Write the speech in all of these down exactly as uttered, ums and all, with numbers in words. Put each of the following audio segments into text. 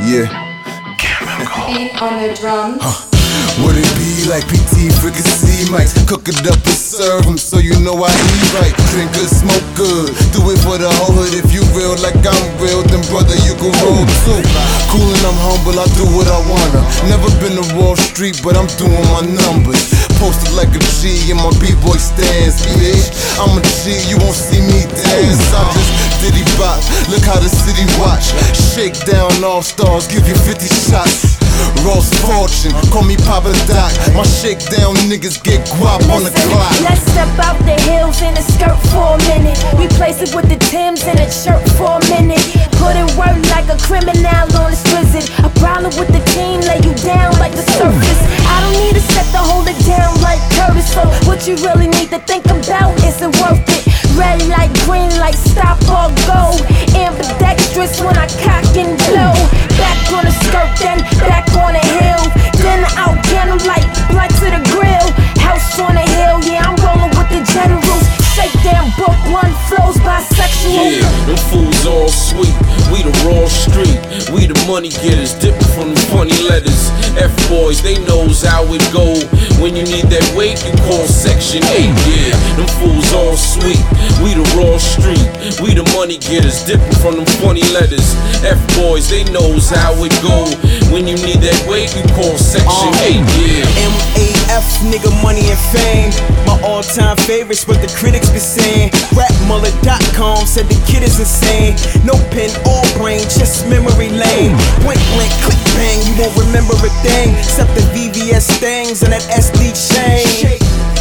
Yeah. Beat on the drums. Huh. Would it be like P T Fricassee mics? Cook it up and serve them so you know I eat right. Drink good, smoke good, do it for the whole hood. If you real like I'm real, then brother you can roll too. Cool and I'm humble, I do what I wanna. Never been to Wall Street, but I'm doing my numbers. Posted like a G in my B-boy stance, bitch. I'm a G, you won't see me dance. I just diddy bop, look how the city watch. Shake down all stars, give you fifty shots. Ross Fortune, call me Papa Doc. My shakedown niggas get guap on the clock. Let's step out the hills in a skirt for a minute. Replace it with the Timbs and a shirt for a minute. Put in work like a criminal on a visit. A problem with the team, lay you down like the surface. I don't need a set to hold it down like Curtis. So what you really need to think about isn't worth it. Red light, green light, stop or go. Ambidextrous when I cock and blow. Back on the skirt, then back on the hill. Then out candlelight, black to the grill. House on the hill, yeah, I'm rolling with the generals. Shakedown book one flows bisexual. Yeah, them fools all sweet. We the raw street. We the money getters, dipping from the funny letters. F-boys, they knows how it go. When you need that weight, you call section eight. Yeah, them fools all sweet. We the raw street. We the money getters, dipping from them funny letters. F-boys, they knows how it go. When you need that weight, you call section eight. Yeah. M A F, nigga, money and fame. My all-time favorites, what the critics be saying. Rap mullet dot com said the kid is insane. No pen or brain, just memory lane. Point blank, click bang, you won't remember a thing except the V V S things and that S D chain.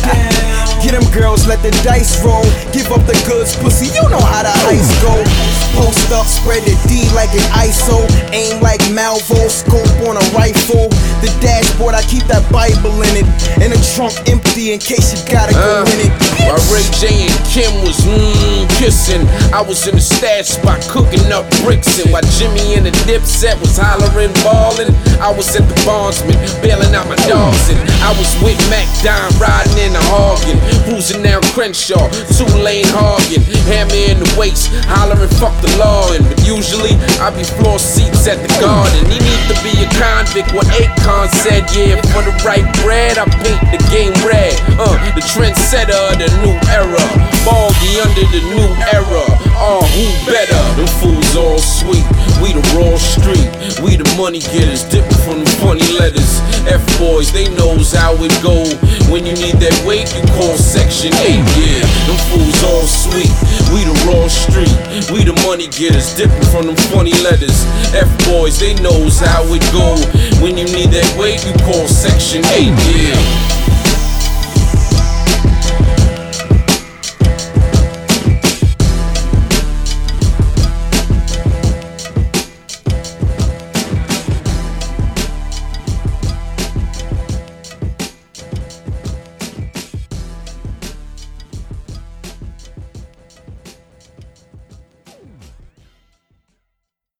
Get them girls, let the dice roll. Give up the goods, pussy, you know how the ice go. Post up, spread the D like an I S O. Aim like Malvo, scope on a rifle. The dashboard, I keep that Bible in it. And the trunk empty in case you gotta go uh, in it. While Ray J and Kim was mmm kissing, I was in the stash spot cooking up bricks. And while Jimmy and the Dipset was hollering, ballin', I was at the Bondsman, bailing out my dogs. And I was with Mac Don riding in the Hoggin', cruising down Crenshaw, two-lane hogging, hammer in the waist, hollering fuck the law. And but usually I be floor seats at the garden. He need to be a convict, what Akon said. Yeah, for the right bread, I paint the game red. Uh, the trendsetter of the new era, Baldy under the new era. Oh, who better? Them fools all sweet. We the raw street. We the money getters, dipping from the funny letters. F-boys, they knows how it go. When you need that weight, you call section eight. Yeah, them fools all sweet. We the raw street. We the money getters, dipping from them funny letters. F-boys, they knows how it go. When you need that weight, you call section eight. Yeah.